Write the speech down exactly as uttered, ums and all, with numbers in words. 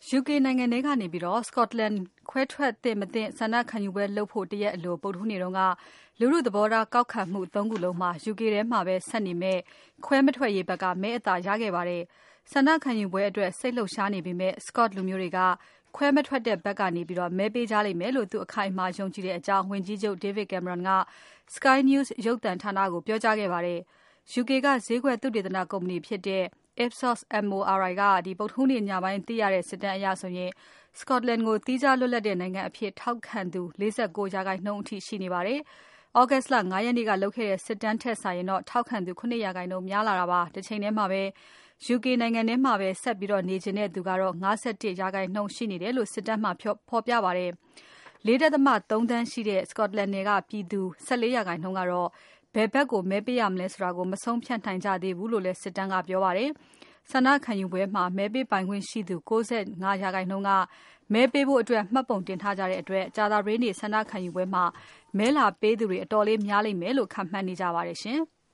ယူကေနိုင်ငံထဲကနေပြီးတော့ Scotland ခွဲထွက်သင့်မသင့်ဆန္ဒခံယူပွဲလုပ်ဖို့တရက်အလိုဗုဒ္ဓဟူးနေ့တုန်းကလူထုသဘောထားကောက်ခံမှုသုံးခုလုံးမှာ ယူကေ ထဲမှာပဲဆက်နေမဲ့ခွဲမထွက်ရေးဘက်ကမဲအသာရခဲ့ပါတယ်။ဆန္ဒခံယူပွဲအတွက်စိတ်လှုပ်ရှားနေပေမဲ့ Scot လူမျိုးတွေကခွဲမထွက်တဲ့ဘက်ကနေပြီးတော့မဲပေးကြလိမ့်မယ်လို့သူအခိုင်အမာယုံကြည်တဲ့အကြောင်းဝန်ကြီးချုပ် David Cameron က Sky News ရုပ်သံဌာနကိုပြောကြားခဲ့ပါတယ်။ ယူကေကဈေးကွက်သုတေသနကုမ္ပဏီဖြစ်တဲ့ Ipsos MORI ကဒီဗုဒ္ဓဟူးနေ့ညပိုင်းသိရတဲ့စစ်တမ်းအရဆိုရင် Scotland ကိုသီးခြားလွတ်လပ်တဲ့နိုင်ငံအဖြစ်ထောက်ခံသူ၄၉ရာခိုင်နှုန်းအထိရှိနေပါတယ်။ August လ၅ရက်နေ့ကလုပ်ခဲ့တဲ့စစ်တမ်းထက်စာရင်တော့ထောက်ခံသူ၇ရာခိုင်နှုန်းများလာတာပါ။တစ်ချိန်ထဲမှာပဲ ယူကေနိုင်ငံထဲမှာပဲဆက်ပြီးတော့နေချင်တဲ့သူကတော့၅၁ရာခိုင်နှုန်းရှိနေတယ်လို့စစ်တမ်းမှာဖော်ပြပါတယ်။ ၄.၃ သန်းရှိတဲ့ Scotland နယ်ကပြည်သူ၁၄ရာခိုင်နှုန်းကတော့ဘယ်ဘက်ကိုမဲပေးရမလဲဆိုတာကိုမဆုံးဖြတ်နိုင်ကြသေးဘူးလို့လည်းစစ်တမ်းကပြောပါတယ်။ဆန္ဒခံယူပွဲမှာမဲပေးပိုင်ခွင့်ရှိသူ၉၅ရာခိုင်နှုန်းကမဲပေးဖို့အတွက်မှတ်ပုံတင်ထားကြတဲ့အတွက်ကြာသပတေးနေ့ဆန္ဒခံယူပွဲမှာမဲလာပေးသူတွေအတော်လေးများလိမ့်မယ်လို့ခန့်မှန်းနေကြပါတယ်ရှင်။